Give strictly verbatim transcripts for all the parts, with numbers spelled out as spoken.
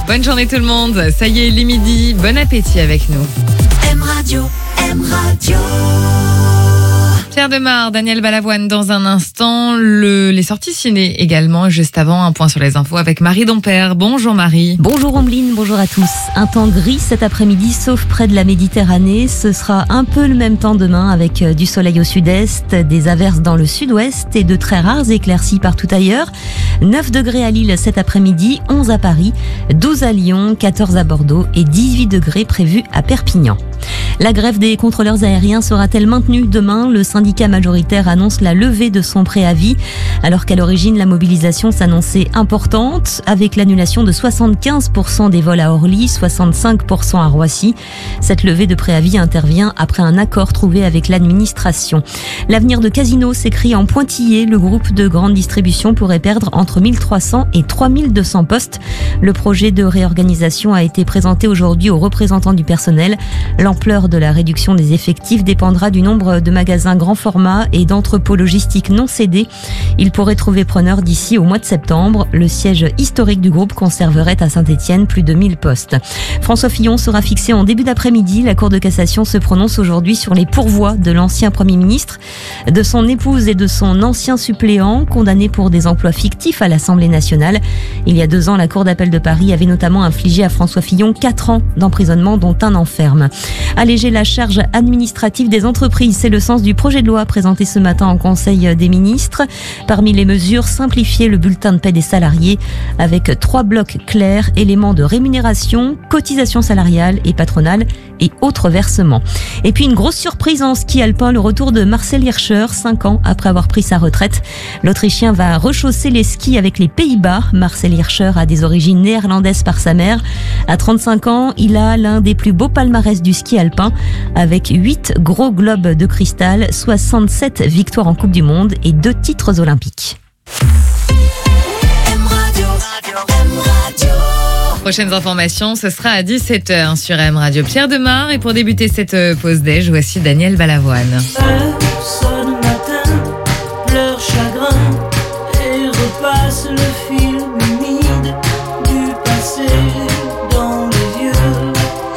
Bonne journée tout le monde. Ça y est, il est midi. Bon appétit avec nous. M Radio, M Radio. Pierre Demar, Daniel Balavoine dans un instant, le, les sorties ciné également. Juste avant, un point sur les infos avec Marie Dompère. Bonjour Marie. Bonjour Ombline, bonjour à tous. Un temps gris cet après-midi, sauf près de la Méditerranée. Ce sera un peu le même temps demain avec du soleil au sud-est, des averses dans le sud-ouest et de très rares éclaircies partout ailleurs. neuf degrés à Lille cet après-midi, onze à Paris, douze à Lyon, quatorze à Bordeaux et dix-huit degrés prévus à Perpignan. La grève des contrôleurs aériens sera-t-elle maintenue demain ? Le syndicat majoritaire annonce la levée de son préavis, alors qu'à l'origine, la mobilisation s'annonçait importante, avec l'annulation de soixante-quinze pour cent des vols à Orly, soixante-cinq pour cent à Roissy. Cette levée de préavis intervient après un accord trouvé avec l'administration. L'avenir de Casino s'écrit en pointillé. Le groupe de grande distribution pourrait perdre entre mille trois cents et trois mille deux cents postes. Le projet de réorganisation a été présenté aujourd'hui aux représentants du personnel. L'ampleur de la réduction des effectifs dépendra du nombre de magasins grand format et d'entrepôts logistiques non cédés. Il pourrait trouver preneur d'ici au mois de septembre. Le siège historique du groupe conserverait à Saint-Étienne plus de mille postes. François Fillon sera fixé en début d'après-midi. La Cour de cassation se prononce aujourd'hui sur les pourvois de l'ancien Premier ministre, de son épouse et de son ancien suppléant, condamnés pour des emplois fictifs à l'Assemblée nationale. Il y a deux ans, la Cour d'appel de Paris avait notamment infligé à François Fillon quatre ans d'emprisonnement, dont un an ferme. Alléger la charge administrative des entreprises, c'est le sens du projet de loi présenté ce matin en Conseil des ministres. Parmi les mesures, simplifier le bulletin de paie des salariés avec trois blocs clairs, éléments de rémunération, cotisation salariale et patronale et autres versements. Et puis une grosse surprise en ski alpin, le retour de Marcel Hirscher, cinq ans après avoir pris sa retraite. L'Autrichien va rechausser les skis avec les Pays-Bas. Marcel Hirscher a des origines néerlandaises par sa mère. À trente-cinq ans, il a l'un des plus beaux palmarès du ski alpin avec huit gros globes de cristal, soixante-sept victoires en Coupe du Monde et deux titres olympiques. M Radio, M Radio. Prochaines informations, ce sera à dix-sept heures sur M Radio. Pierre Demar. Et pour débuter cette pause déj, voici Daniel Balavoine. Personne matin pleure chagrin et repasse le film humide du passé dans les yeux.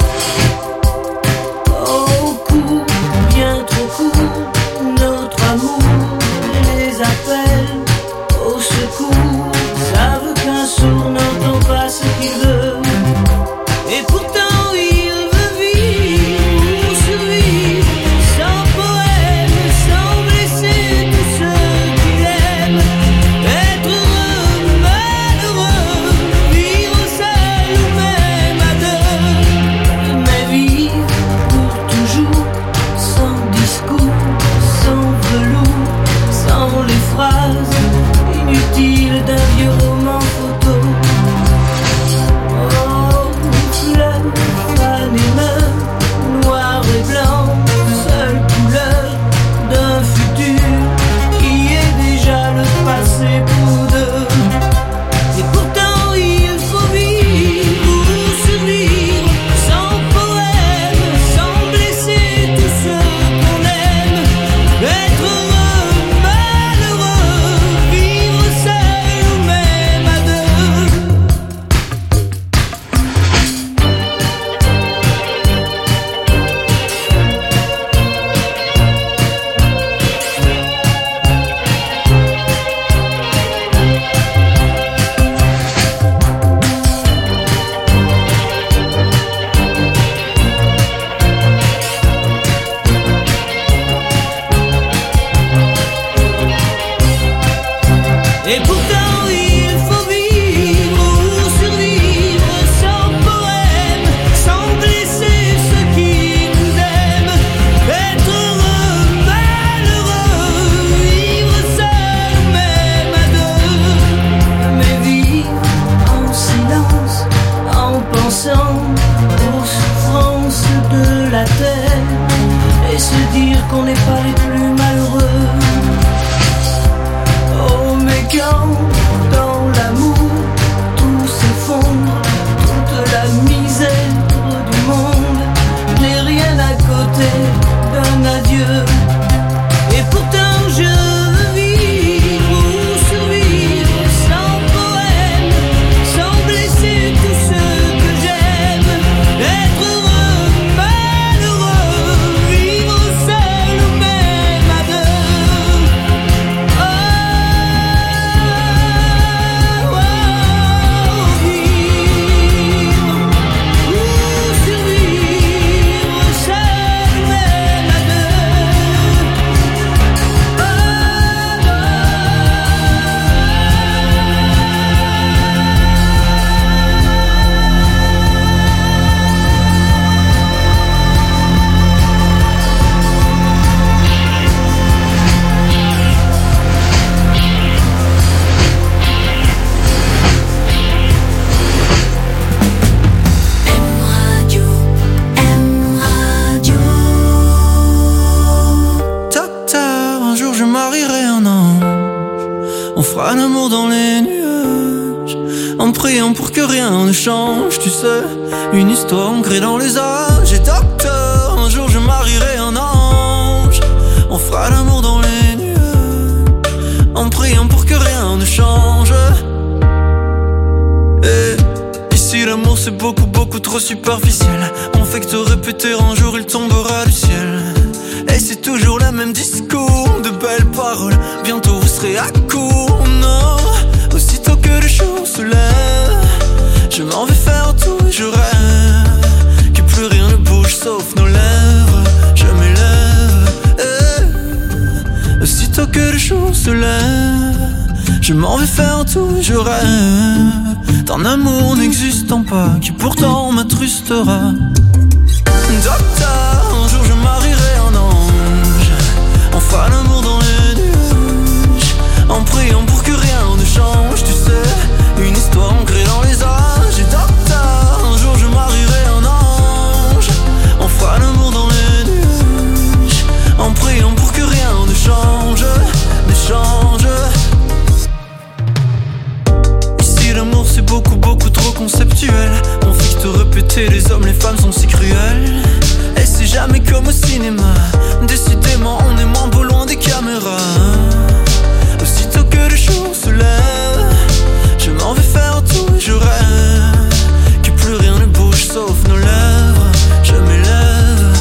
Au court, bien trop court, notre amour les appelle au secours. Savent qu'un sourd n'entend pas ce qu'il veut. Et pourtant il veut vivre, survivre, sans poème, sans blesser tous ceux qu'il aime. Être heureux, malheureux, vivre seul ou même à deux. Mais vivre pour toujours, sans discours, sans velours, sans les phrases inutiles d'un vieux roman photo. Noir et blanc, seule couleur d'un futur qui est déjà le passé pour deux. Et pourtant il faut vivre pour survivre, sans poème, sans blesser tous ceux qu'on aime. Être heureux, malheureux, vivre seul ou même à deux. Et pourtant il faut vivre ou survivre, sans poème, sans blesser ceux qui nous aiment. Être heureux, malheureux, vivre seul ou même à deux. Mais vivre en silence, en pensant aux souffrances de la terre, et se dire qu'on n'est pas les plus malheureux. Oh mais quand On fera l'amour dans les nuages, en priant pour que rien ne change. Tu sais, une histoire ancrée dans les âges. Et docteur, un jour je marierai un ange. On fera l'amour dans les nuages, en priant pour que rien ne change. Et ici l'amour c'est beaucoup beaucoup trop superficiel. On fait que te répéter, un jour il tombera du ciel. Et c'est toujours le même discours, de belles paroles, bientôt vous serez à court. Non, aussitôt que le jour se lève, je m'en vais faire tout et je rêve que plus rien ne bouge sauf nos lèvres. Je m'élève, eh. Aussitôt que le jour se lève, je m'en vais faire tout et je rêve d'un amour n'existant pas, qui pourtant m'attrustera. Docteur, un jour je marierai un ange. On fera l'amour dans les nuages, en priant pour que rien ne change. Tu sais, une histoire ancrée dans les âges. Et docteur, un jour je marierai un ange. On fera l'amour dans les nuages, en priant pour que rien ne change, ne change. Ici l'amour c'est beaucoup beaucoup trop conceptuel. On fait que te répéter, les hommes les femmes sont si cruels. Et c'est jamais comme au cinéma, décidément on est moins beau loin des caméras. Aussitôt que le jour se lève, je m'en vais faire tout et je rêve que plus rien ne bouge sauf nos lèvres. Je m'élève,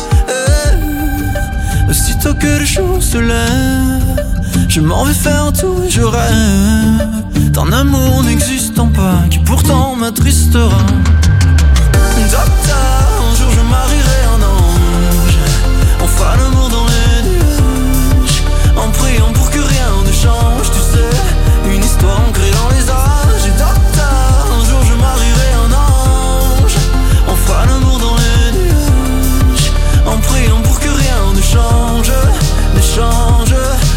eh. Aussitôt que le jour se lève, je m'en vais faire tout et je rêve d'un amour n'existant pas, qui pourtant m'attristera. Docteur, un jour je marierai un ange. On fera l'amour dans les nuages, en priant pour que rien ne change. Tu sais, une histoire ancrée dans les âges. Et docteur, un jour je marierai un ange. On fera l'amour dans les nuages, en priant pour que rien ne change, ne change.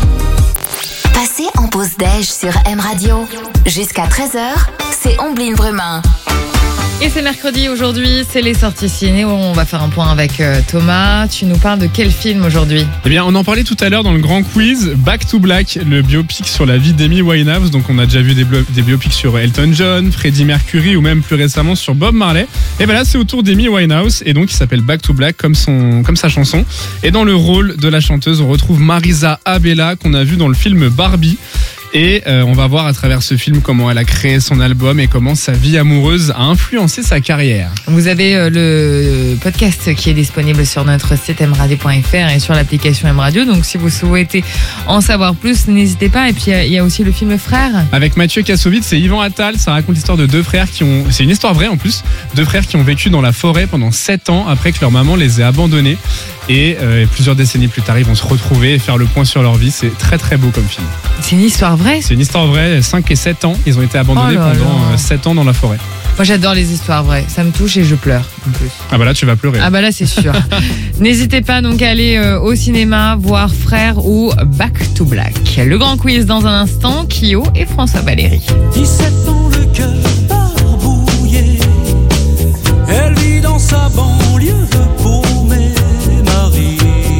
Passez en pause déj sur M Radio. Jusqu'à treize heures, c'est Omblin Brumain. Et c'est mercredi aujourd'hui, c'est les sorties ciné où on va faire un point avec euh, Thomas. Tu nous parles de quel film aujourd'hui ? Eh bien, on en parlait tout à l'heure dans le grand quiz, Back to Black, le biopic sur la vie d'Amy Winehouse. Donc, on a déjà vu des, blo- des biopics sur Elton John, Freddie Mercury ou même plus récemment sur Bob Marley. Et bien là, c'est au tour d'Amy Winehouse et donc il s'appelle Back to Black comme son, comme sa chanson. Et dans le rôle de la chanteuse, on retrouve Marisa Abela qu'on a vu dans le film Barbie. Et euh, on va voir à travers ce film comment elle a créé son album et comment sa vie amoureuse a influencé sa carrière. Vous avez euh, le podcast qui est disponible sur notre site m radio point f r et sur l'application M Radio. Donc si vous souhaitez en savoir plus, n'hésitez pas. Et puis il y, y a aussi le film Frères. Avec Mathieu Kassovitz et Yvan Attal, ça raconte l'histoire de deux frères qui ont... C'est une histoire vraie en plus. Deux frères qui ont vécu dans la forêt pendant sept ans après que leur maman les ait abandonnés. Et euh, plusieurs décennies plus tard, ils vont se retrouver et faire le point sur leur vie. C'est très très beau comme film. C'est une histoire vraie ? C'est une histoire vraie, cinq et sept ans. Ils ont été abandonnés oh là pendant là. sept ans dans la forêt. Moi j'adore les histoires vraies, ça me touche et je pleure en plus. Ah bah là tu vas pleurer. Ah bah là c'est sûr. N'hésitez pas donc à aller euh, au cinéma voir Frères ou Back to Black. Le grand quiz dans un instant, Kyo et François Valéry. dix-sept ans, le cœur barbouillé. Elle vit dans sa banlieue paumée, Marie.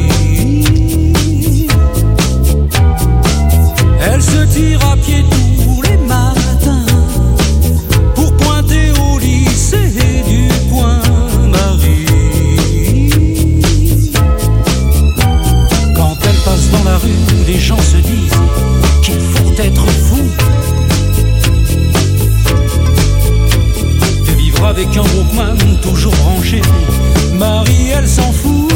Elle se tire à pied tous les matins pour pointer au lycée du coin, Marie. Quand elle passe dans la rue, les gens se disent qu'il faut être fou de vivre avec un Walkman toujours branché. Marie, elle s'en fout.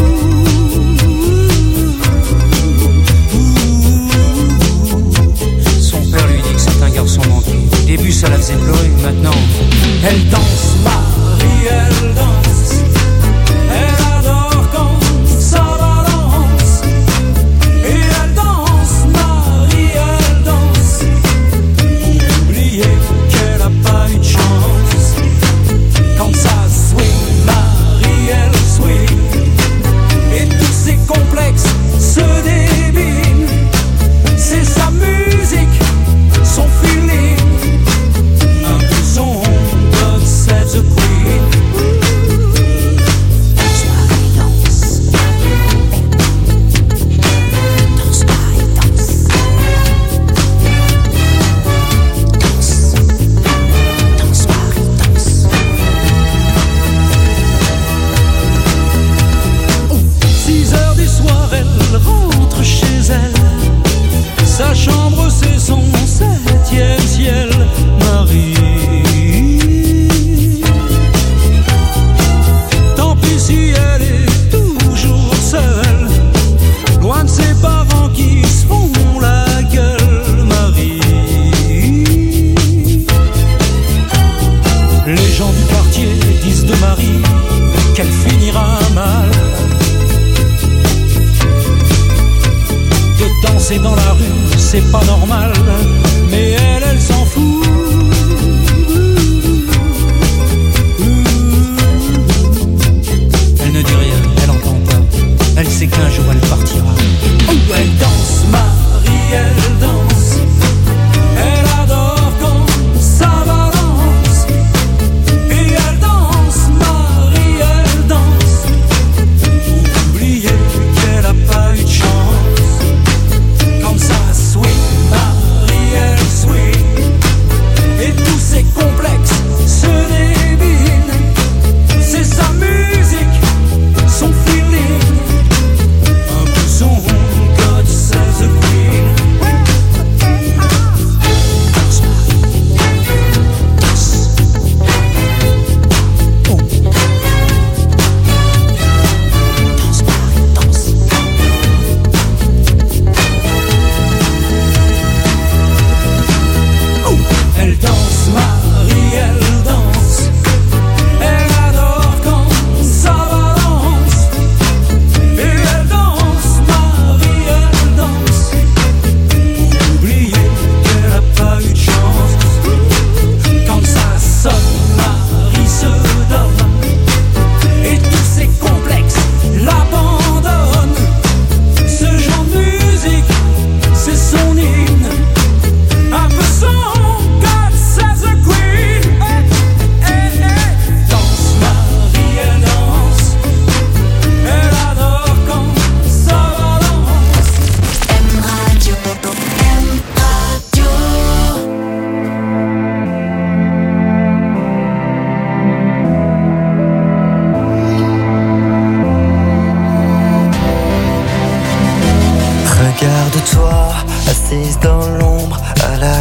Son père lui dit que c'est un garçon manqué. Au début ça la faisait pleurer, maintenant elle danse, Marie, elle danse. Elle adore quand ça balance. Et elle danse, Marie, elle danse. Oubliez qu'elle a pas eu de chance. Quand ça swing, Marie, elle swing. Et tous ses complexes se débinent. C'est sa musique, son feeling, un peu son obsession.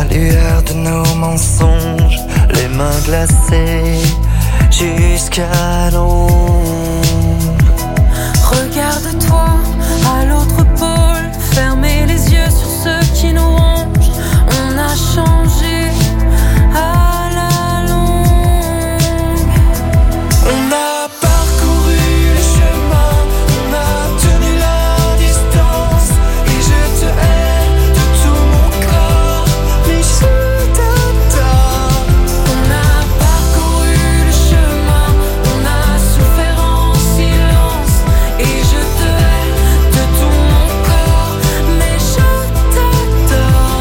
la lueur de nos mensonges, les mains glacées jusqu'à l'ombre. Regarde-toi à l'autre pôle, fermez les yeux sur ceux qui nous rongent. On a changé à la longue. On a parcouru le chemin, on a tenu la distance. Et je te hais de tout mon corps, mais je t'adore. On a parcouru le chemin, on a souffert en silence. Et je te hais de tout mon corps, mais je t'adore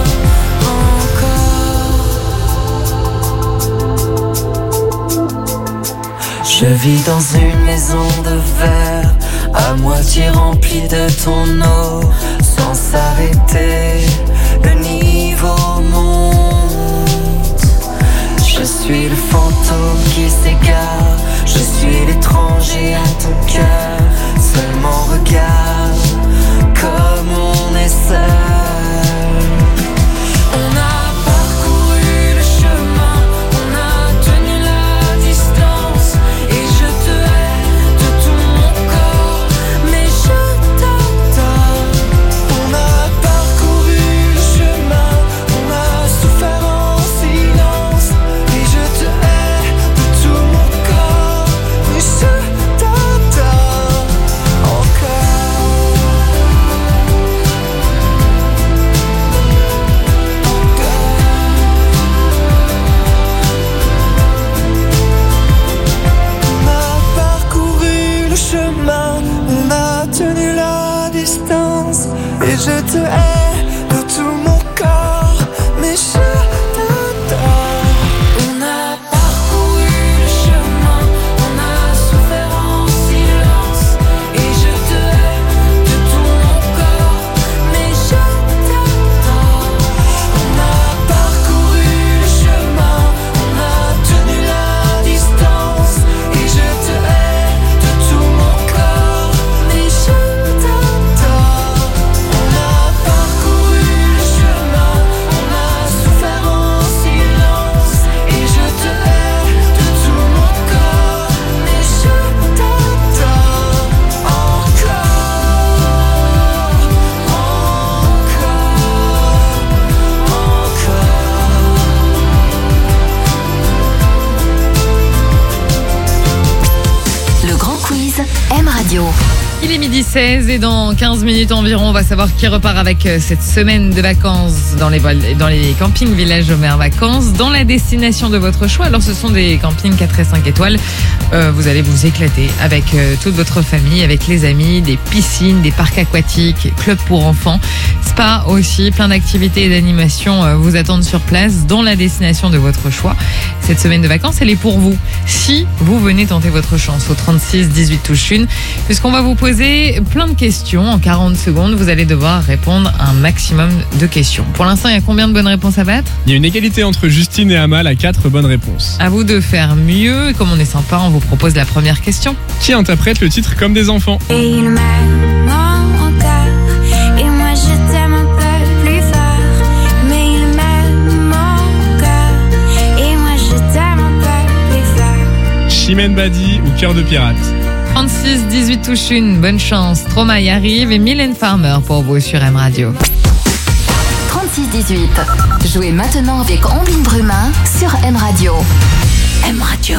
encore. Je vis dans une maison de verre, à moitié remplie de ton eau, sans s'arrêter, le niveau monte. Je suis le fantôme qui s'égare, je suis l'étranger à ton cœur. Seulement regarde comme on est seul. On a parcouru le chemin, on a tenu la distance. Et je te hais de tout mon corps, mais je t'adore. On a parcouru le chemin, on a souffert en silence. Et je te hais de tout mon corps, mais je t'adore encore. On a parcouru le chemin, on a tenu la distance. Et je te hais de tout mon corps, mais je t'adore. On a parcouru le chemin, on a souffert en silence. Et je te hais de tout mon corps, mais je t'adore. On a parcouru le chemin, on a tenu la distance. Et je te hais de tout mon corps, mais je t'adore. On a parcouru le chemin, on a souffert en silence. Et je te hais de tout mon corps, mais je t'adore encore, Le grand quiz M Radio. Il est midi seize et dans quinze minutes environ, on va savoir qui repart avec euh, cette semaine de vacances dans les, vol- dans les campings Village Omer Vacances, dans la destination de votre choix. Alors ce sont des campings quatre et cinq étoiles. Euh, vous allez vous éclater avec euh, toute votre famille, avec les amis, des piscines, des parcs aquatiques, clubs pour enfants, spa aussi, plein d'activités et d'animations euh, vous attendent sur place dans la destination de votre choix. Cette semaine de vacances, elle est pour vous. Si vous venez tenter votre chance au trente-six dix-huit touche une, puisqu'on va vous poser plein de questions. En quarante secondes, vous allez devoir répondre à un maximum de questions. Pour l'instant, il y a combien de bonnes réponses à battre? Il y a une égalité entre Justine et Amal à quatre bonnes réponses. À vous de faire mieux. Et comme on est sympa, on vous propose la première question. Qui interprète le titre Comme des enfants? Et il m'aime encore, et moi je t'aime un peu plus fort. Mais il m'aime encore, et moi je t'aime un peu plus fort. Chimène Badi ou Cœur de pirate? trente-six dix-huit touche une, bonne chance. Stromae arrive et Mylène Farmer pour vous sur M Radio. trente-six dix-huit. Jouez maintenant avec Omblin Brumin sur M Radio. M Radio.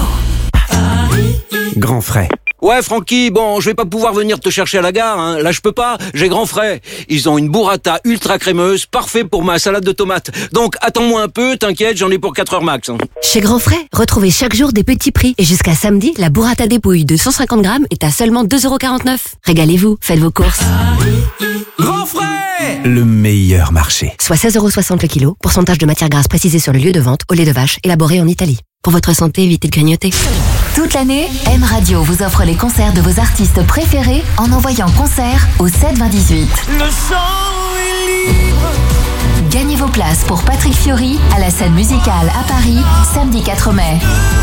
Grand frais. Ouais, Francky, bon, je vais pas pouvoir venir te chercher à la gare, hein. Là, je peux pas. J'ai grand frais. Ils ont une burrata ultra crémeuse, parfait pour ma salade de tomates. Donc, attends-moi un peu, t'inquiète, j'en ai pour quatre heures max. Hein. Chez Grand Frais, retrouvez chaque jour des petits prix. Et jusqu'à samedi, la burrata dépouille de cent cinquante grammes est à seulement deux euros quarante-neuf. Régalez-vous, faites vos courses. Grand frais, le meilleur marché. Soit seize euros soixante le kilo, pourcentage de matière grasse précisé sur le lieu de vente, au lait de vache, élaboré en Italie. Pour votre santé, évitez de grignoter. Toute l'année, M Radio vous offre les concerts de vos artistes préférés en envoyant concert au sept vingt dix-huit. Le sang est libre. Gagnez vos places pour Patrick Fiori à la scène musicale à Paris, samedi quatre mai.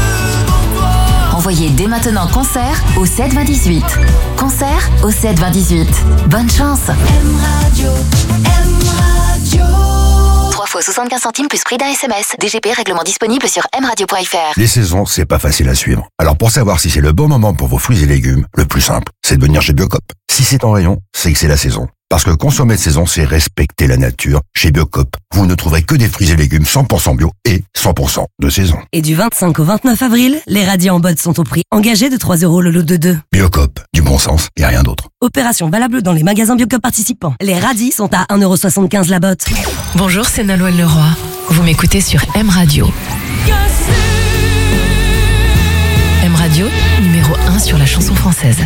Envoyez dès maintenant concert au sept vingt dix-huit. Concert au sept vingt dix-huit. Bonne chance. M Radio, M Radio. trois fois soixante-quinze centimes plus prix d'un S M S. D G P, règlement disponible sur m radio point f r. Les saisons, c'est pas facile à suivre. Alors pour savoir si c'est le bon moment pour vos fruits et légumes, le plus simple, c'est de venir chez Biocop. Si c'est en rayon, c'est que c'est la saison. Parce que consommer de saison, c'est respecter la nature. Chez Biocop, vous ne trouverez que des fruits et légumes cent pour cent bio et cent pour cent de saison. Et du vingt-cinq au vingt-neuf avril, les radis en botte sont au prix engagé de trois euros le lot de deux. Biocop, du bon sens et rien d'autre. Opération valable dans les magasins Biocop participants. Les radis sont à un euro soixante-quinze la botte. Bonjour, c'est Nolwenn Leroy. Vous m'écoutez sur M Radio. M Radio, numéro un sur la chanson française.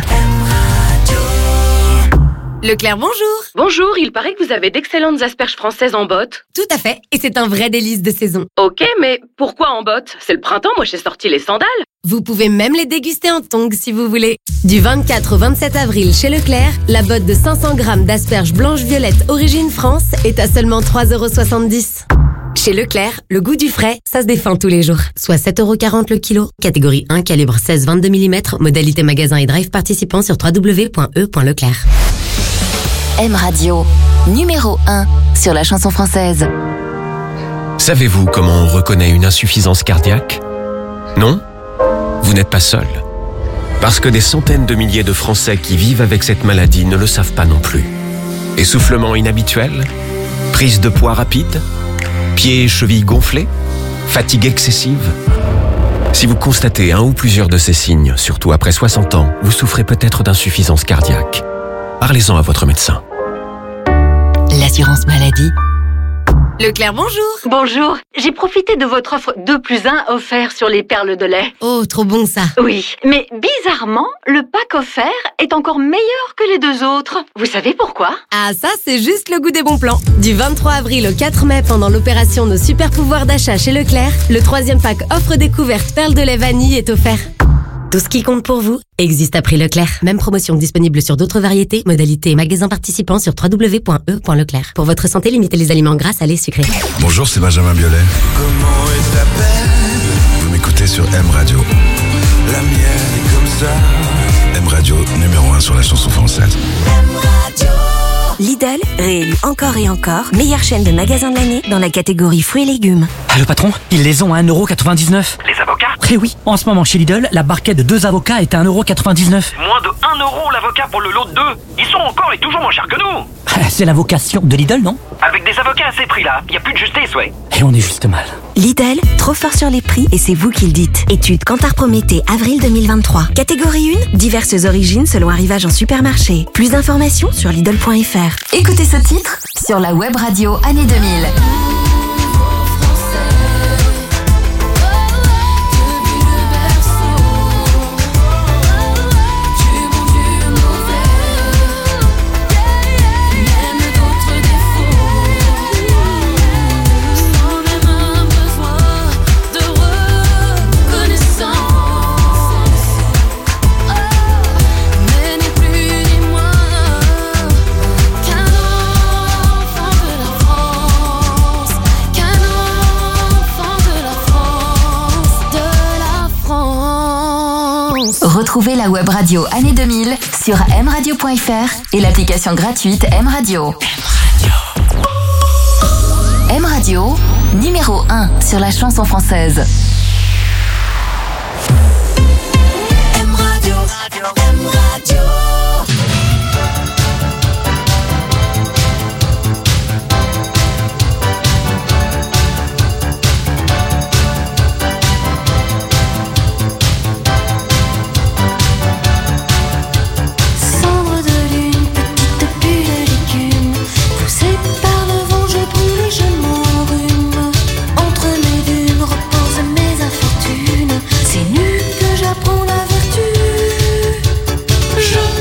Leclerc, bonjour. Bonjour, il paraît que vous avez d'excellentes asperges françaises en botte. Tout à fait, et c'est un vrai délice de saison. Ok, mais pourquoi en botte? C'est le printemps, moi j'ai sorti les sandales. Vous pouvez même les déguster en tongs si vous voulez. Du vingt-quatre au vingt-sept avril chez Leclerc, la botte de cinq cents grammes d'asperges blanches-violettes origine France est à seulement trois euros soixante-dix. Chez Leclerc, le goût du frais, ça se défend tous les jours. Soit sept euros quarante le kilo. Catégorie un, calibre seize vingt-deux millimètres. Modalité magasin et drive participant sur w w w point e point leclerc. M Radio, numéro un sur la chanson française. Savez-vous comment on reconnaît une insuffisance cardiaque? Non? Vous n'êtes pas seul. Parce que des centaines de milliers de Français qui vivent avec cette maladie ne le savent pas non plus. Essoufflement inhabituel? Prise de poids rapide? Pieds et chevilles gonflés? Fatigue excessive? Si vous constatez un ou plusieurs de ces signes, surtout après soixante ans, vous souffrez peut-être d'insuffisance cardiaque. Parlez-en à votre médecin. L'assurance maladie. Leclerc, bonjour. Bonjour, j'ai profité de votre offre deux plus un offert sur les perles de lait. Oh, trop bon ça. Oui, mais bizarrement, le pack offert est encore meilleur que les deux autres. Vous savez pourquoi? Ah ça, c'est juste le goût des bons plans. Du vingt-trois avril au quatre mai, pendant l'opération Nos super pouvoirs d'achat chez Leclerc, le troisième pack offre découverte perles de lait vanille est offert. Tout ce qui compte pour vous existe à prix Leclerc. Même promotion disponible sur d'autres variétés, modalités et magasins participants sur w w w point e point leclerc. Pour votre santé, limitez les aliments gras, salés, sucrés. Bonjour, c'est Benjamin Biolay. Comment est ta peine? Vous m'écoutez sur M Radio. La mienne est comme ça. M Radio, numéro un sur la chanson française. Lidl, réélu encore et encore, meilleure chaîne de magasins de l'année dans la catégorie fruits et légumes. Ah, le patron, ils les ont à un euro quatre-vingt-dix-neuf. Les avocats? Eh oui, en ce moment chez Lidl, la barquette de deux avocats est à un euro quatre-vingt-dix-neuf. Moins de un euro l'avocat pour le lot de deux. Ils sont encore et toujours moins chers que nous. C'est la vocation de Lidl, non? Avec des avocats à ces prix-là, il n'y a plus de justice, ouais. Et on est juste mal. Lidl, trop fort sur les prix et c'est vous qui le dites. Étude Kantar Prométhée, avril deux mille vingt-trois. Catégorie un, diverses origines selon arrivage en supermarché. Plus d'informations sur Lidl point f r. Écoutez ce titre sur la web radio année deux mille. Retrouvez la web radio année deux mille sur m radio point f r et l'application gratuite M Radio. M Radio, numéro un sur la chanson française. M Radio, M Radio. C'est nu que j'apprends la vertu. Je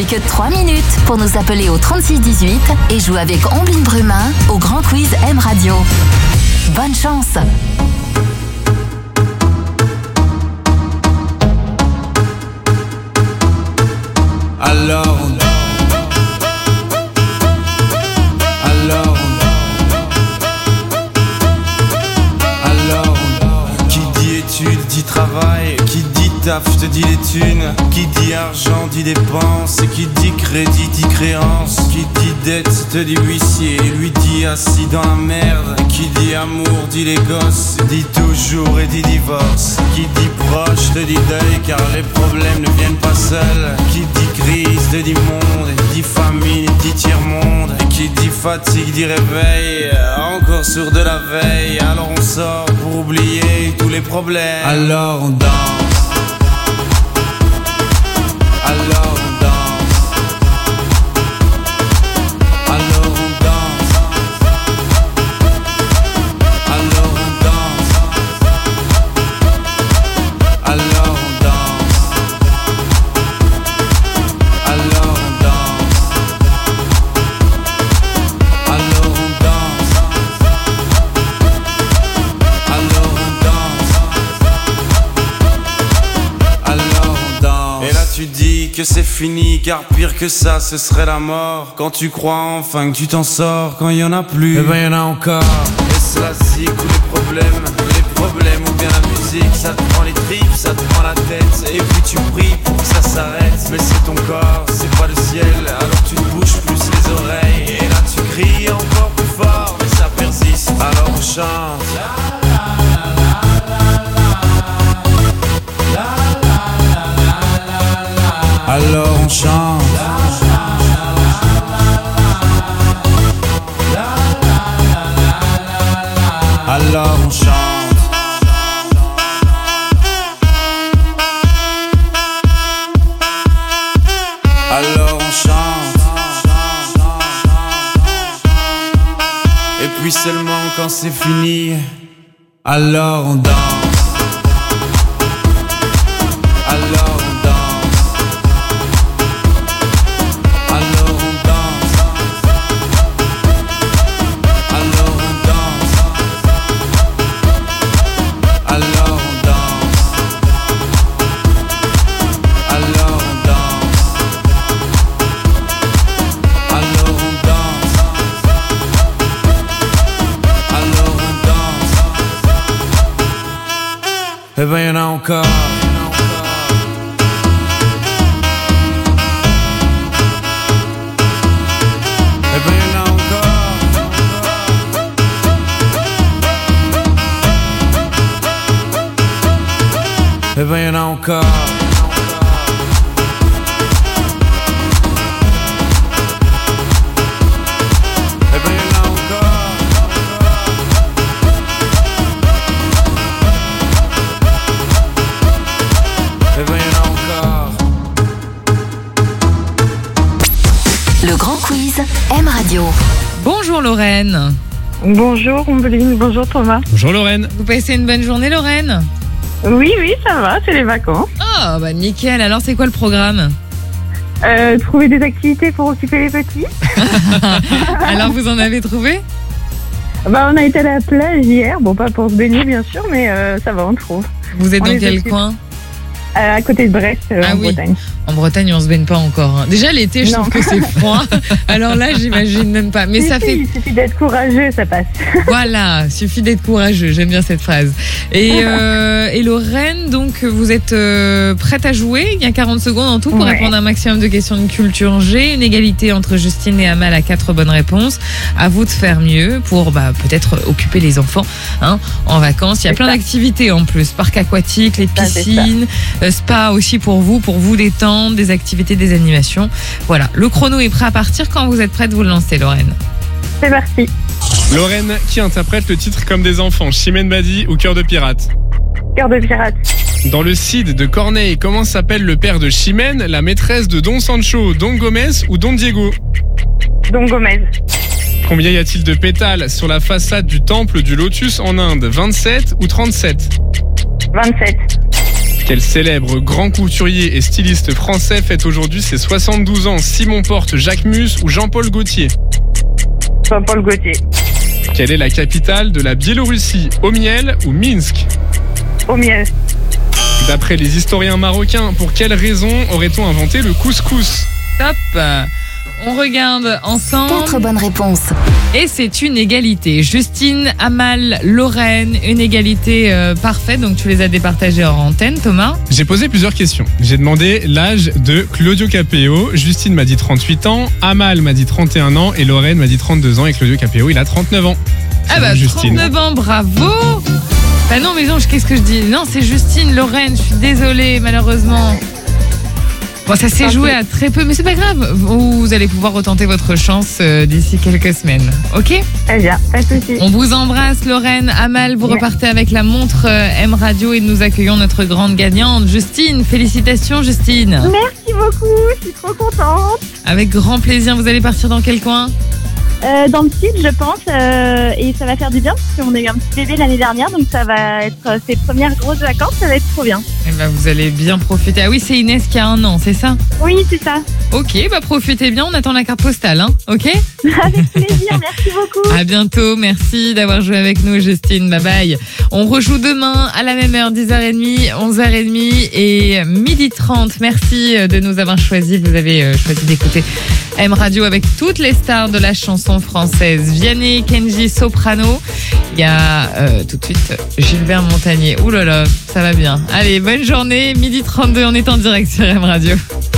n'attendez que trois minutes pour nous appeler au trente-six dix-huit et jouer avec Omblin Brumin au grand quiz M Radio. Bonne chance. Alors on Alors on Alors on Qui dit études dit travail, qui dit taf te dit les thunes, qui dit argent dit dépense, qui dit crédit dit créance, qui dit dette te dit huissier, lui dit assis dans la merde, qui dit amour dit les gosses, dit toujours et dit divorce, qui dit proche te dit deuil car les problèmes ne viennent pas seuls, qui dit crise te dit monde, dit famine dit tiers-monde, et qui dit fatigue dit réveil, encore sur de la veille, alors on sort pour oublier tous les problèmes, alors on danse. Alors on danse. Alors on danse. Alors on danse. Alors on danse. Alors on danse. Alors on danse. Alors on danse. Alors on danse. Et là tu dis que c'est fini, car pire que ça ce serait la mort. Quand tu crois enfin que tu t'en sors, quand il y en a plus, eh ben y en a encore. Et c'est la zik ou les problèmes, les problèmes ou bien la musique, ça te prend les tripes, ça te prend la tête, et puis tu pries pour que ça s'arrête. Mais c'est ton corps, c'est pas le ciel, alors tu te bouges plus les oreilles, et là tu cries encore plus fort, mais ça persiste, alors on chante. Alors on chante. Alors on chante. Alors on chante. Et puis seulement quand c'est fini, alors on danse. Alors on danse. Alors on danse. Alors on danse. Alors on danse. Alors on danse. Alors on danse. Alors on danse. Eh ben y'en a encore. Eh ben y'en a encore. Eh ben y'en a encore. Eh ben y'en a encore. Le grand quiz M Radio. Bonjour Lorraine. Bonjour Omblin, bonjour Thomas. Bonjour Lorraine. Vous passez une bonne journée Lorraine? Oui, oui, ça va, c'est les vacances. Ah, bah nickel. Alors, c'est quoi le programme? euh, Trouver des activités pour occuper les petits. Alors, vous en avez trouvé? Bah, on a été à la plage hier. Bon, pas pour se baigner, bien sûr, mais euh, ça va, on trouve. Vous êtes on dans quel occupe. coin? euh, À côté de Brest, euh, ah, en oui. Bretagne. En Bretagne, on se baigne pas encore. Hein. Déjà, l'été, je non. trouve que c'est froid. Alors là, j'imagine même pas. Mais si, ça si, fait. Il suffit d'être courageux, ça passe. Voilà, suffit d'être courageux. J'aime bien cette phrase. Et, euh, et Lorraine, donc, vous êtes euh, prête à jouer? Il y a quarante secondes en tout pour ouais. répondre à un maximum de questions de culture G. Une égalité entre Justine et Amal à quatre bonnes réponses. À vous de faire mieux pour bah, peut-être occuper les enfants hein, en vacances. Il y a c'est plein ça. d'activités en plus. Parc aquatique, les piscines, ça, spa aussi pour vous, pour vous détendre, des activités, des animations. Voilà, le chrono est prêt à partir. Quand vous êtes prête, vous le lancez, Lorraine. C'est parti. Lorraine, qui interprète le titre Comme des enfants, Chimène Badi ou Cœur de pirate? Cœur de pirate. Dans le Cid de Corneille, comment s'appelle le père de Chimène, la maîtresse de Don Sancho, Don Gomez ou Don Diego? Don Gomez. Combien y a-t-il de pétales sur la façade du temple du Lotus en Inde? vingt-sept ou trente-sept? vingt-sept. Quel célèbre grand couturier et styliste français fête aujourd'hui ses soixante-douze ans? Simon Porte, Jacques Mus ou Jean-Paul Gaultier? Jean-Paul Gaultier. Quelle est la capitale de la Biélorussie? Omiel ou Minsk? Omiel. D'après les historiens marocains, pour quelle raison aurait-on inventé le couscous? Top. On regarde ensemble. Quatre bonnes réponses. Et c'est une égalité. Justine, Amal, Lorraine, une égalité euh, parfaite. Donc tu les as départagées hors antenne, Thomas. J'ai posé plusieurs questions. J'ai demandé l'âge de Claudio Capéo. Justine m'a dit trente-huit ans, Amal m'a dit trente et un ans et Lorraine m'a dit trente-deux ans et Claudio Capéo, il a trente-neuf ans. Ah bah Justine. trente-neuf ans, bravo. Bah non mais non, qu'est-ce que je dis? Non, c'est Justine, Lorraine, je suis désolée malheureusement. Bon, ça s'est joué à très peu, mais c'est pas grave. Vous allez pouvoir retenter votre chance euh, d'ici quelques semaines. Ok? Très bien, pas de soucis. On vous embrasse, Lorraine, Amal. Vous repartez avec la montre euh, M Radio et nous accueillons notre grande gagnante, Justine. Félicitations, Justine. Merci beaucoup, je suis trop contente. Avec grand plaisir. Vous allez partir dans quel coin? Euh, dans le sud, je pense, euh, et ça va faire du bien parce qu'on a eu un petit bébé l'année dernière, donc ça va être euh, ses premières grosses vacances, ça va être trop bien. Eh ben, vous allez bien profiter. Ah oui, c'est Inès qui a un an, c'est ça? Oui, c'est ça. Ok, bah profitez bien, on attend la carte postale, hein, ok? Avec plaisir, merci beaucoup. À bientôt, merci d'avoir joué avec nous, Justine, bye bye. On rejoue demain à la même heure, dix heures trente, onze heures trente et midi trente. Merci de nous avoir choisis, vous avez choisi d'écouter M Radio avec toutes les stars de la chanson française. Vianney, Kenji, Soprano. Il y a euh, tout de suite Gilbert Montagnier. Ouh là là, ça va bien. Allez, bonne journée. midi trente-deux, on est en direct sur M Radio.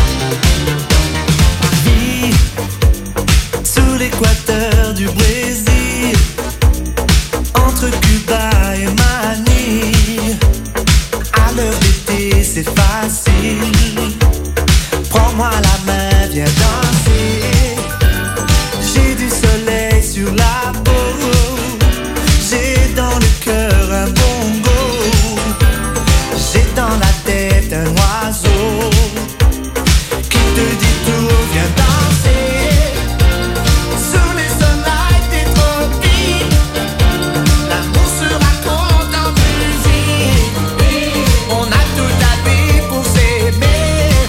Sous l'équateur du Brésil, entre Cuba et Manille, à l'heure d'été c'est facile. Prends-moi la main, viens danser. J'ai du soleil sur la peau, j'ai dans le cœur un bongo, j'ai dans la tête un oiseau qui te dit tout, viens danser. Sous les soleils des tropiques, l'amour se raconte en musique. On a tout à vivre pour s'aimer.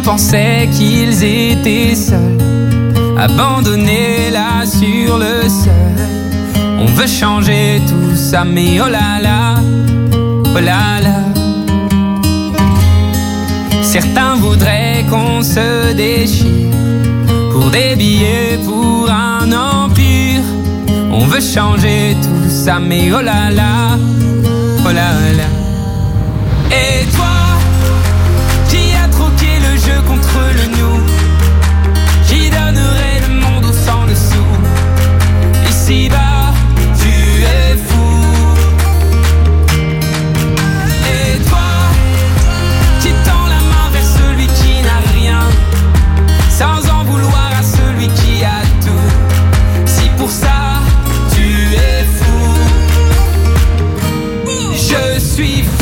pensaient qu'ils étaient seuls, abandonnés là sur le sol. On veut changer tout ça, mais oh là là, oh là là. Certains voudraient qu'on se déchire pour des billets, pour un empire. On veut changer tout ça, mais oh là là, oh là là. Et toi, qui a troqué le jeu contre le nous, qui donnerait le monde au sang dessous. Ici-bas, tu es fou. Et toi, qui tend la main vers celui qui n'a rien, sans en vouloir à celui qui a tout. Si pour ça, tu es fou, je suis fou.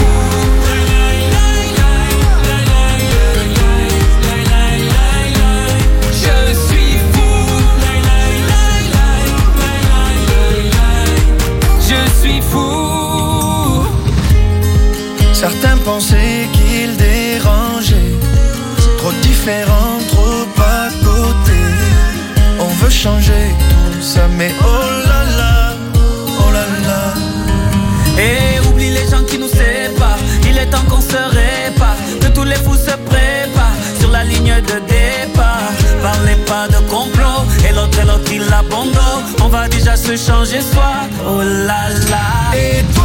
Certains pensaient qu'ils dérangeaient, trop différents, trop à côté. On veut changer tout ça, mais oh là là, oh là là. Et oublie les gens qui nous séparent, il est temps qu'on se répare, que tous les fous se préparent sur la ligne de départ. Parlez pas de complot, et l'autre et l'autre il abandonne. On va déjà se changer soi, oh là là. Et toi,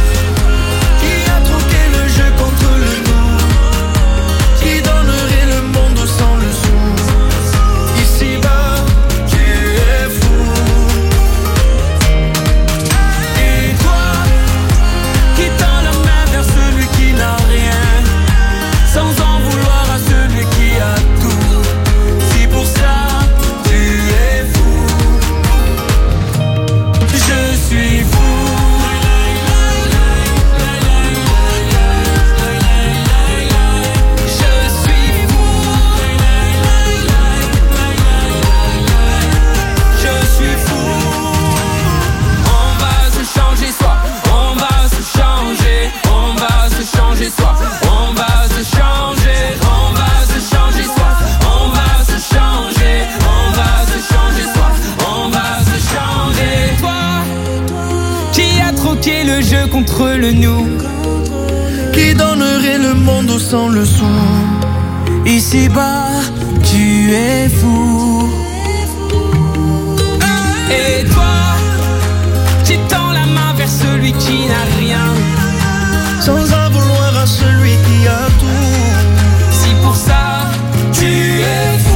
contre le nous, qui donnerait le monde sans le sou. Ici-bas, tu es fou. Et toi, qui tend la main vers celui qui n'a rien, sans en vouloir à celui qui a tout. Si pour ça, tu es fou, je suis fou. Le jeu contre le nous, qui donnerait le monde au sang le sou. Ici-bas, tu es fou. Et toi, qui tends la main vers celui qui n'a rien, sans en vouloir à celui qui a tout. Si pour ça, tu es fou.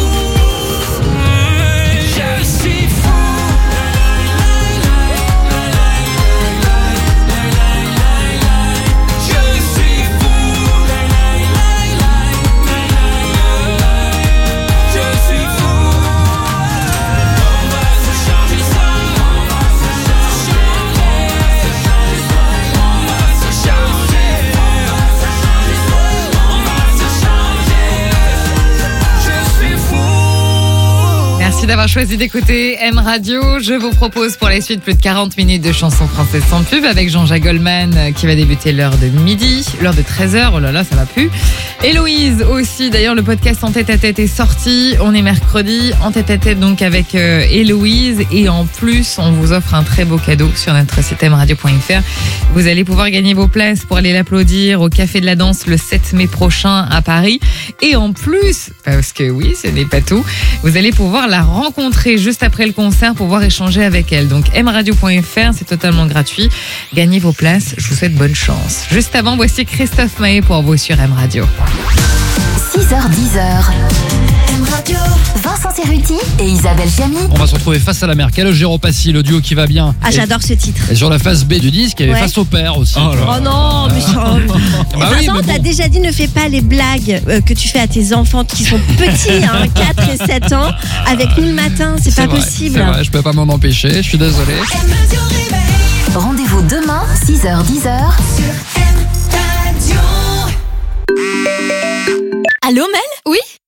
Merci d'avoir choisi d'écouter M Radio. Je vous propose pour la suite plus de quarante minutes de chansons françaises sans pub avec Jean-Jacques Goldman qui va débuter l'heure de midi, l'heure de treize heures. Oh là là, ça va plus. Héloïse aussi. D'ailleurs, le podcast En Tête à Tête est sorti. On est mercredi. En Tête à Tête donc avec euh, Héloïse. Et en plus, on vous offre un très beau cadeau sur notre site m radio point f r. Vous allez pouvoir gagner vos places pour aller l'applaudir au Café de la Danse le sept mai prochain à Paris. Et en plus, parce que oui, ce n'est pas tout, vous allez pouvoir la rencontrer juste après le concert pour pouvoir échanger avec elle. Donc m radio point f r, c'est totalement gratuit. Gagnez vos places, je vous souhaite bonne chance. Juste avant, voici Christophe Maé pour vous sur M Radio. six heures dix. M Radio. Vincent Cerruti et Isabelle Chamy. On va se retrouver face à la mer. Calogero Passy, le duo qui va bien. Ah, j'adore ce titre. Et sur la face B du disque, il y avait Ouais. Face au père aussi. Oh, oh non, mais je... Bah oui, Vincent, mais t'as bon. déjà dit ne fais pas les blagues euh, que tu fais à tes enfants qui sont petits, hein, quatre et sept ans, avec nous le matin, c'est pas vrai, possible. C'est vrai, je peux pas m'en empêcher, je suis désolé. Rendez-vous demain, six heures dix. Allô Mel ? Oui ?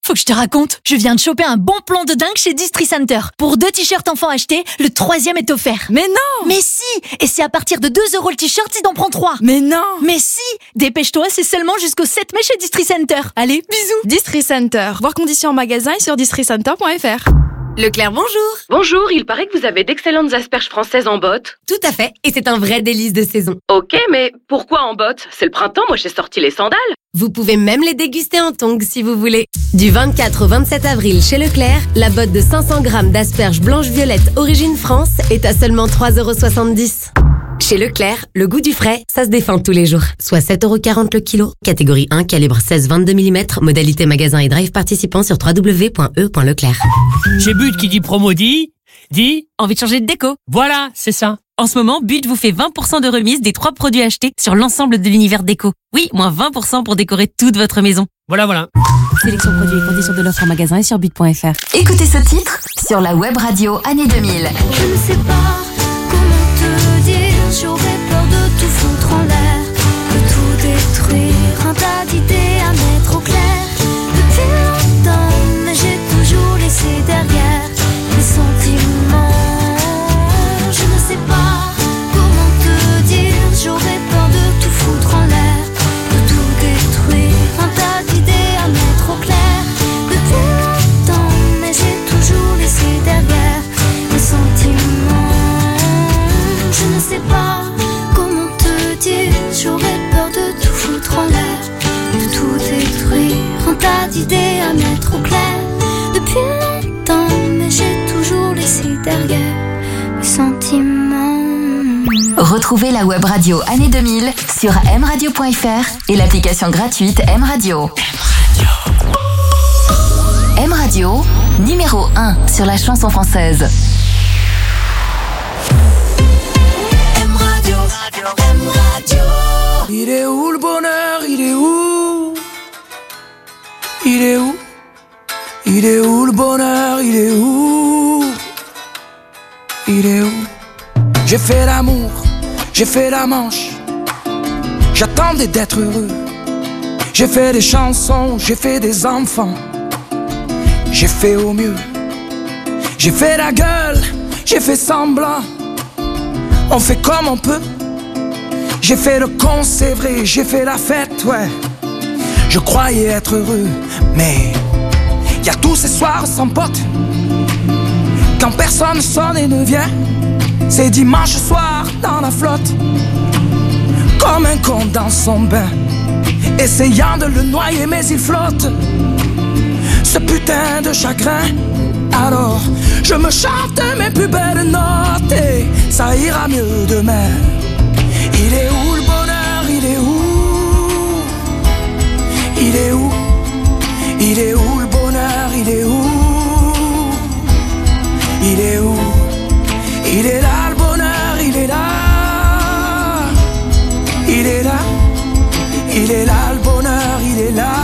Faut que je te raconte, je viens de choper un bon plan de dingue chez Distri Center. Pour deux t-shirts enfants achetés, le troisième est offert. Mais non! Mais si! Et c'est à partir de deux euros le t-shirt si t'en prends trois. Mais non! Mais si! Dépêche-toi, c'est seulement jusqu'au sept mai chez Distri Center. Allez, bisous! Distri Center. Voir conditions en magasin et sur distri center point f r. Leclerc, bonjour. Bonjour, il paraît que vous avez d'excellentes asperges françaises en botte. Tout à fait, et c'est un vrai délice de saison. Ok, mais pourquoi en botte? C'est le printemps, moi j'ai sorti les sandales. Vous pouvez même les déguster en tongs si vous voulez. Du vingt-quatre au vingt-sept avril chez Leclerc, la botte de cinq cents grammes d'asperges blanches-violettes origine France est à seulement trois euros soixante-dix. Chez Leclerc, le goût du frais, ça se défend tous les jours. Soit sept euros quarante le kilo. Catégorie un, calibre seize vingt-deux millimètres. Modalité magasin et drive participant sur w w w point e point leclerc. Chez But qui dit promo dit... dit... Envie de changer de déco? Voilà, c'est ça. En ce moment, But vous fait vingt pour cent de remise des trois produits achetés sur l'ensemble de l'univers déco. Oui, moins vingt pour cent pour décorer toute votre maison. Voilà, voilà. Sélection produits et conditions de l'offre en magasin et sur but point f r. Écoutez ce titre sur la web radio année deux mille. Je ne sais pas comment te dire, j'aurais peur de tout foutre en l'air, de tout détruire, un tas d'idées à mettre au clair. Depuis longtemps, mais j'ai toujours laissé derrière mes sentiments. Je ne sais pas comment te dire, j'aurais peur de tout foutre en l'air, de tout détruire, un tas d'idées à mettre au clair. Depuis longtemps, mais j'ai toujours laissé derrière mes sentiments. Je ne sais pas comment te dire, j'aurais peur de tout foutre en l'air, de tout détruire, un tas d'idées à mettre au clair. Depuis longtemps, mais j'ai toujours laissé derrière mes sentiments. Retrouvez la web radio année deux mille sur m radio point f r et l'application gratuite M Radio. M Radio, numéro un sur la chanson française. M Radio, M Radio. Il est où le bonheur? Il est où? Il est où? Il est où le bonheur? Il est où? Il est où? J'ai fait l'amour, j'ai fait la manche, j'attendais d'être heureux. J'ai fait des chansons, j'ai fait des enfants, j'ai fait au mieux. J'ai fait la gueule, j'ai fait semblant, on fait comme on peut. J'ai fait le con, c'est vrai, j'ai fait la fête, ouais. Je croyais être heureux, mais y a tous ces soirs sans potes, quand personne sonne et ne vient. C'est dimanche soir dans la flotte, comme un con dans son bain, essayant de le noyer mais il flotte, ce putain de chagrin. Alors je me chante mes plus belles notes et ça ira mieux demain. Il est où le bonheur? Il est où? Il est où? Il est où le bonheur? Il est où? Il est où? Il est là le bonheur, il est là. Il est là. Il est là le bonheur, il est là.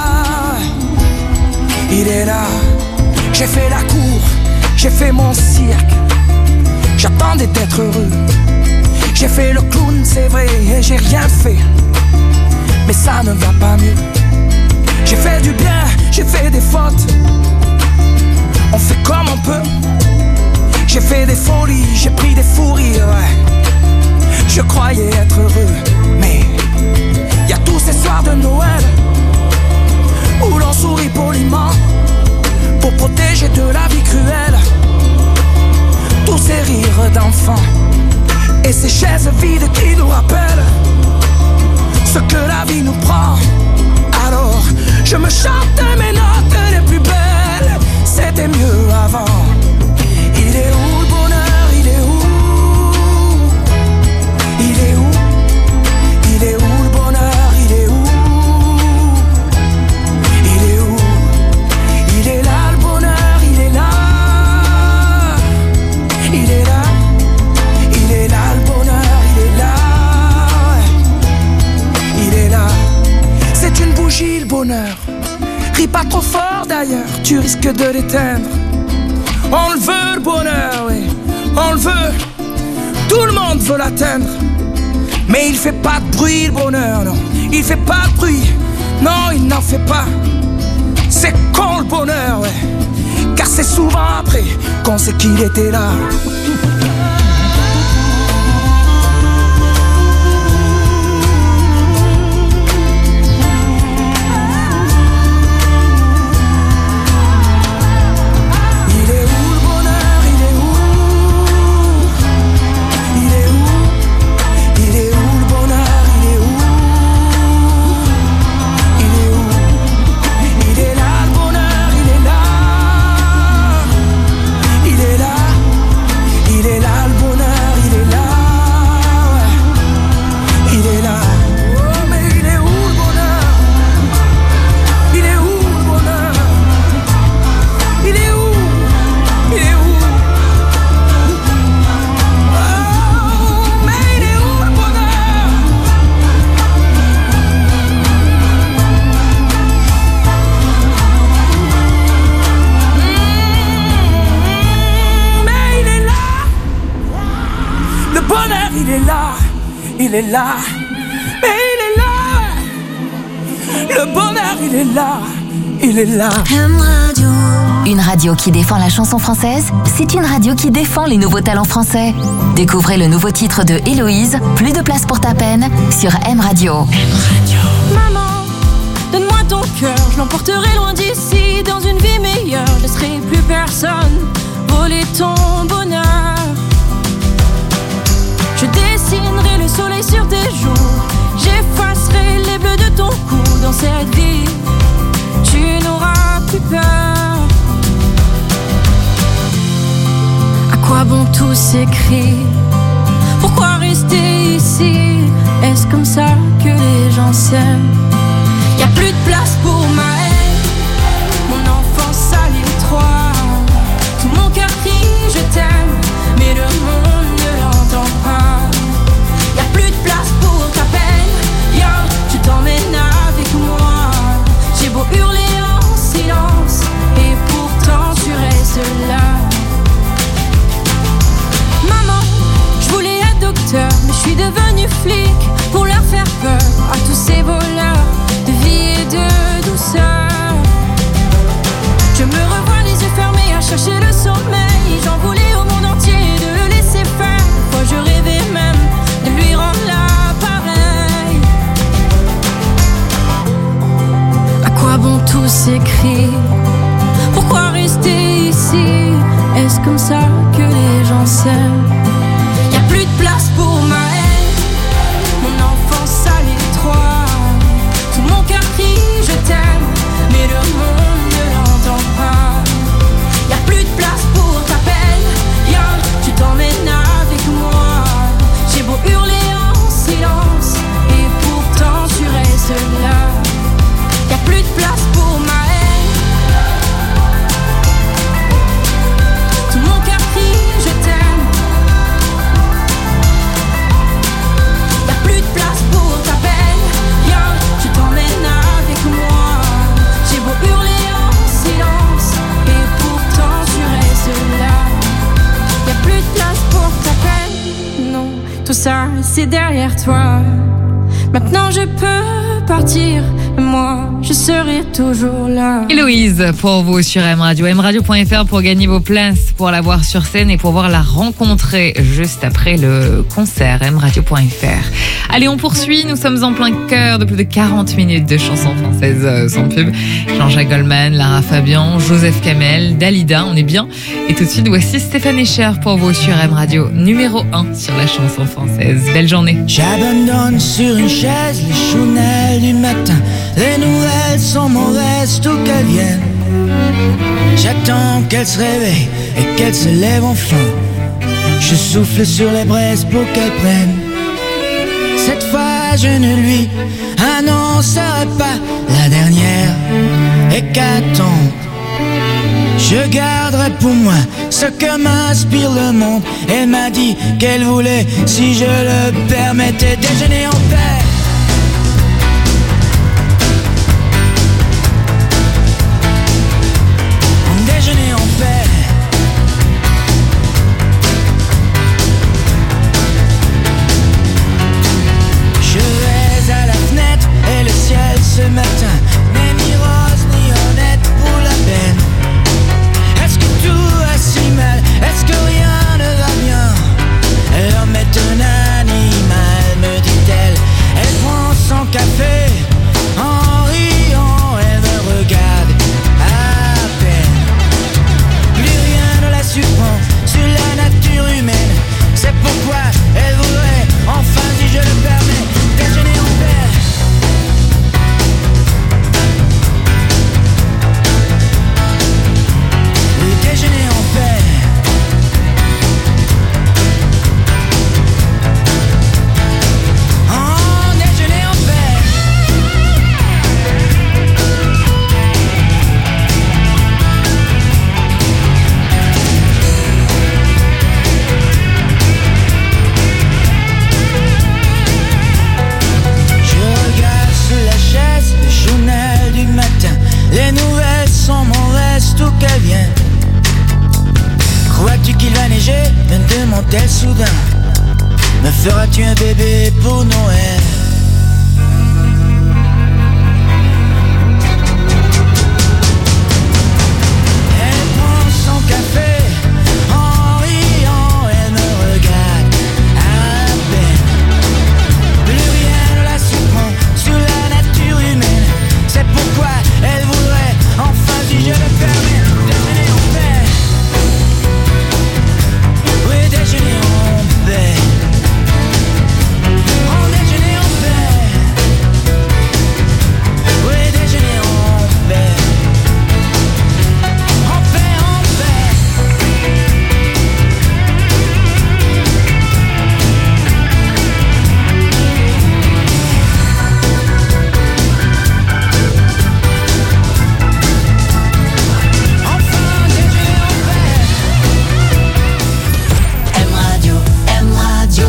Il est là. J'ai fait la cour, j'ai fait mon cirque, j'attendais d'être heureux. J'ai fait le clown, c'est vrai, et j'ai rien fait, mais ça ne va pas mieux. J'ai fait du bien, j'ai fait des fautes, on fait comme on peut. J'ai fait des folies, j'ai pris des fous rires, ouais. Je croyais être heureux, mais y a tous ces soirs de Noël où l'on sourit poliment pour protéger de la vie cruelle tous ces rires d'enfants et ces chaises vides qui nous rappellent ce que la vie nous prend. Alors je me chante mes notes les plus belles, c'était mieux avant. Il est où le bonheur? Il est où? Il est où? Il est où le bonheur? Il est où? Il est où? Il est là le bonheur, il est là. Il est là. Il est là le bonheur, il est là. Il est là. C'est une bougie le bonheur. Ris pas trop fort d'ailleurs, tu risques de l'éteindre. On le veut le bonheur, oui, on le veut. Tout le monde veut l'atteindre. Mais il fait pas de bruit le bonheur, non. Il fait pas de bruit, non il n'en fait pas. C'est quand le bonheur, ouais. Car c'est souvent après qu'on sait qu'il était là. Il est là, mais il est là. Le bonheur, il est là, il est là. M Radio. Une radio qui défend la chanson française, c'est une radio qui défend les nouveaux talents français. Découvrez le nouveau titre de Héloïse, Plus de place pour ta peine, sur M Radio. Maman, donne-moi ton cœur, je l'emporterai loin d'ici, dans une vie meilleure. Je laisserai plus personne voler ton bonheur. Je dessinerai le soleil sur tes joues, j'effacerai les bleus de ton cou. Dans cette vie, tu n'auras plus peur. À quoi bon tous ces cris? Pourquoi rester ici? Est-ce comme ça que les gens s'aiment? Y'a plus de place pour ma haine, mon enfance à l'étroit. Tout mon cœur crie je t'aime, mais le monde ne l'entend pas. Y'a plus de place pour ta peine, viens, je t'emmène avec moi. J'ai beau hurler en silence, et pourtant tu restes là. Maman, je voulais être docteur, mais je suis devenue flic pour leur faire peur à tous ces voleurs de vie et de douceur. Je me revois les yeux fermés à chercher le sommeil. J'en voulais au monde entier de le laisser faire. Fois je rêvais même de lui rendre l'appareil. À quoi bon tous ces cris? Pourquoi rester ici? Est-ce comme ça que les gens s'aiment? Y'a plus de place pour ma haine, mon enfance à l'étroit. Tout mon cœur crie je t'aime, mais le monde ne l'entend pas. Y'a plus de place pour ta peine, viens, tu t'emmènes avec moi. J'ai beau hurler en silence, et pourtant tu restes là. Y'a plus de place pour ma haine, tout mon cœur crie je t'aime. Y'a plus de place pour ta peine, viens, tu t'emmènes avec moi. J'ai beau hurler en silence, et pourtant tu restes là. Y'a plus de place pour ta peine, non, tout ça c'est derrière toi. Maintenant je peux partir, et moi je serai toujours là. Héloïse pour vous sur M Radio, m radio point f r pour gagner vos places pour la voir sur scène et pour pouvoir la rencontrer juste après le concert, m radio point f r. Allez, on poursuit, nous sommes en plein cœur de plus de quarante minutes de chansons françaises euh, sans pub. Jean-Jacques Goldman, Lara Fabian, Joseph Kamel, Dalida, on est bien. Et tout de suite, voici Stéphane Echer pour vous sur M Radio, numéro un sur la chanson française. Belle journée. J'abandonne sur une chaise les chounelles du matin. Les nouvelles sont mauvaises, tout qu'elles viennent. J'attends qu'elles se réveillent et qu'elles se lèvent enfin. Je souffle sur les braises pour qu'elles prennent. Cette fois je ne lui annoncerai pas la dernière hécatombe. Je garderai pour moi ce que m'inspire le monde. Elle m'a dit qu'elle voulait, si je le permettais, déjeuner en paix. Déjeuner en paix. Je vais à la fenêtre et le ciel ce matin n'est ni rose ni honnête. léger, me demande-t-elle soudain. Me feras-tu un bébé pour Noël? Elle prend son café, en riant, elle me regarde à peine. Plus rien ne la surprend sur la nature humaine. C'est pourquoi elle voudrait, enfin si je le permets, déjeuner en paix. Oui, déjeuner en paix. En déjeuner en paix. Oui, déjeuner en paix. En paix, en paix. Enfin déjeuner en paix. M Radio, M Radio.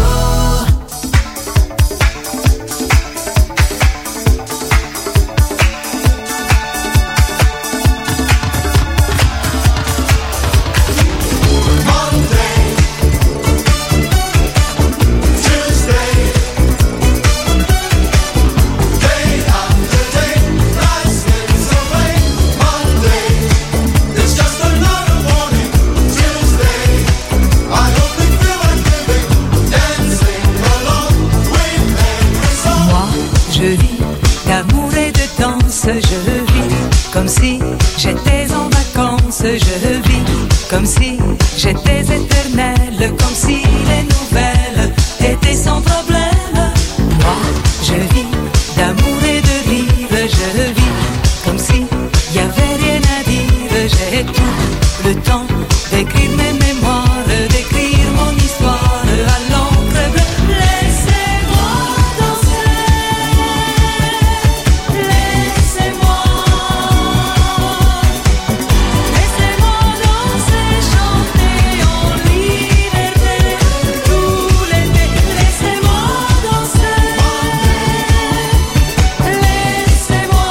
Moi, je vis d'amour et de danse, je vis comme si j'étais en vacances, je vis comme si j'étais éternelle, comme si les nouvelles étaient sans problème. Moi, je vis d'amour et de rire, je vis comme si y avait rien à dire, j'ai tout le temps d'écrire mes mémoires, d'écrire mon histoire à l'encre bleue. Laissez-moi danser, laissez-moi, laissez-moi danser, chanter en liberté tout l'été. Laissez-moi danser, laissez-moi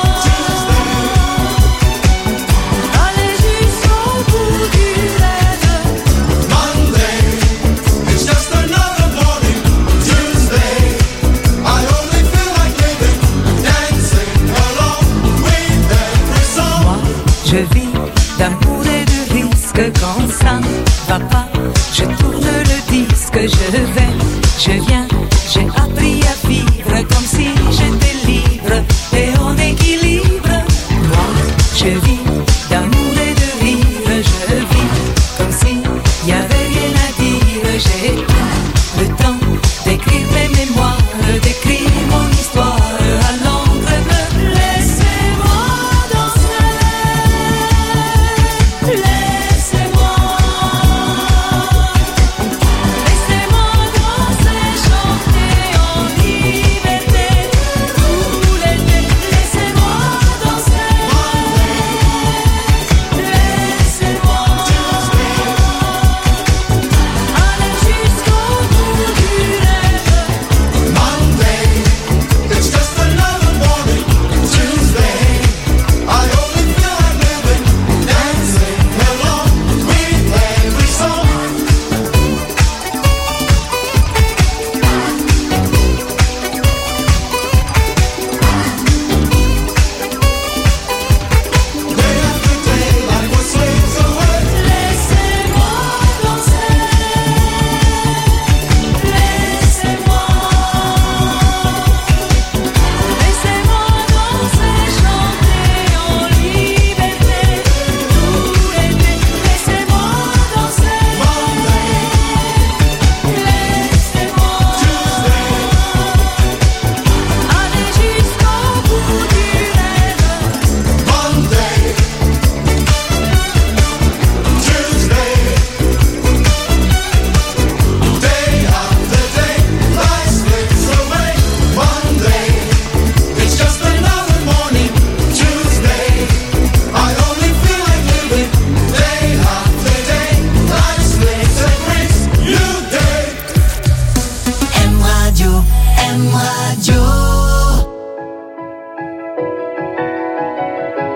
aller jusqu'au bout du rêve. Monday, it's just another morning. Tuesday, I only feel like living, dancing along with every song. Moi, je vis d'amour et de risque. Quand ça ne va pas, je tourne le disque. Je vais, je viens, j'ai appris à vivre comme si j'étais libre et en équilibre. Moi, je vis d'amour et de rire. Je vis comme si y avait rien à dire. J'ai tout le temps d'écrire mes mémoires, d'écrire mon histoire à l'encre bleue. Laissez-moi danser, laissez-moi, laissez-moi danser, chanter en liberté tout l'été. Laissez-moi danser, laissez-moi aller jusqu'au bout du rêve. Monday, it's just another morning. Tuesday, I only feel like living, dancing along with every song. Day after day, life was slips away. Laissez-moi danser, laissez-moi, laissez-moi danser, chanter en liberté tout l'été. Laissez-moi danser, laissez-moi aller jusqu'au bout du rêve. Monday, Tuesday, day after day, life slips away. Monday, it's just another morning. Tuesday, I only feel like living. Day after day, life slips and brings new day. M Radio, M Radio.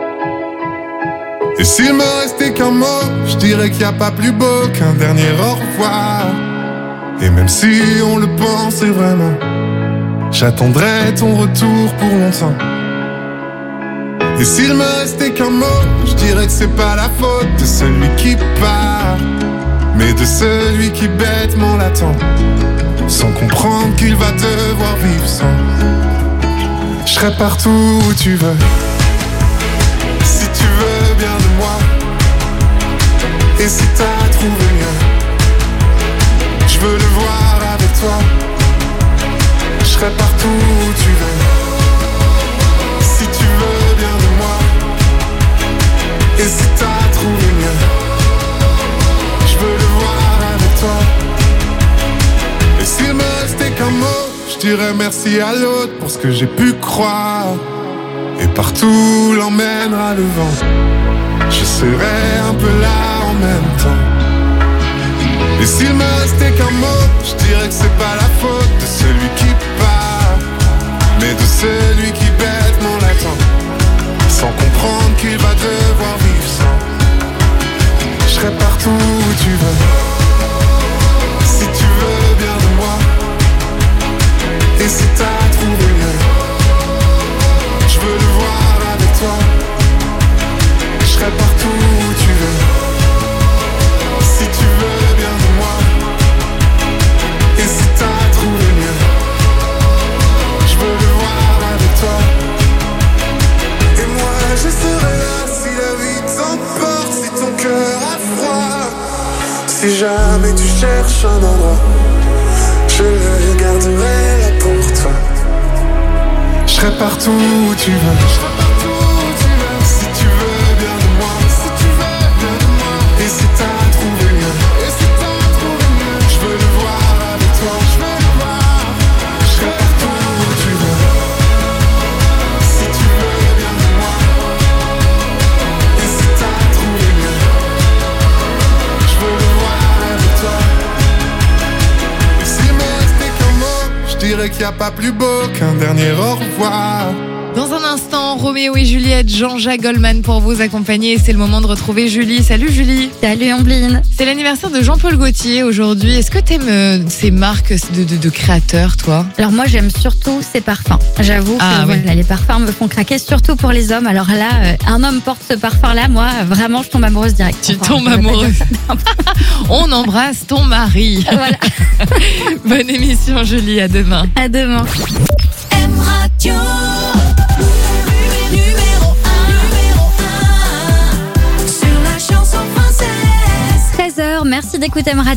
Et s'il me restait qu'un mot, je dirais qu'il n'y a pas plus beau qu'un dernier au revoir. revoir. Et même si on le pensait vraiment, j'attendrai ton retour pour longtemps. Et s'il me restait qu'un mot, je dirais que c'est pas la faute de celui qui part, mais de celui qui bêtement l'attend, sans comprendre qu'il va devoir vivre sans. Je serai partout où tu veux, si tu veux bien de moi. Et si t'as trouvé mieux, je veux le voir avec toi. Je serai partout où tu veux, si tu veux bien de moi. Et si t'as trouvé mieux, je veux le voir avec toi. Et s'il me restait qu'un mot, je dirais merci à l'autre pour ce que j'ai pu croire. Et partout l'emmènera le vent, je serai un peu là en même temps. Et s'il me restait qu'un mot, je dirais que c'est pas la faute de celui qui part, mais de celui qui bêtement l'attend, sans comprendre qu'il va devoir vivre sans. Je serai partout où tu veux, si tu veux bien de moi. Et si t'as trouvé mieux, je veux le voir avec toi. Je serai partout où tu veux, si tu veux bien de moi. Et si t'as trouvé mieux, je veux le voir avec toi. Et moi je serai là si la vie t'emporte, si ton cœur a froid. Si jamais tu cherches un endroit, je le garderai là pour toi. Je serai partout où tu veux, si tu veux bien de moi. Et si t'as trouvé mieux, je veux le voir avec toi. Je serai partout où tu veux, si tu veux bien de moi. Et si t'as trouvé mieux, je veux le voir avec toi. Et s'il me restait qu'un mot, je dirais qu'il n'y a pas plus beau qu'un dernier au revoir. Dans un instant, Roméo et Juliette, Jean-Jacques Goldman pour vous accompagner. C'est le moment de retrouver Julie. Salut Julie. Salut Ambline. C'est l'anniversaire de Jean-Paul Gaultier aujourd'hui. Est-ce que t'aimes euh, ces marques de, de, de créateurs, toi? Alors moi j'aime surtout ses parfums. J'avoue Ah, que oui. voilà, les parfums me font craquer, surtout pour les hommes. Alors là, euh, un homme porte ce parfum-là, moi vraiment je tombe amoureuse direct. Tu Enfin, tombes je vais pas amoureuse. dire ça. On embrasse ton mari. Voilà. Bonne émission Julie, à demain. À demain. M Radio. Numéro un, numéro un, sur la chanson française. treize heures, merci d'écouter M Radio.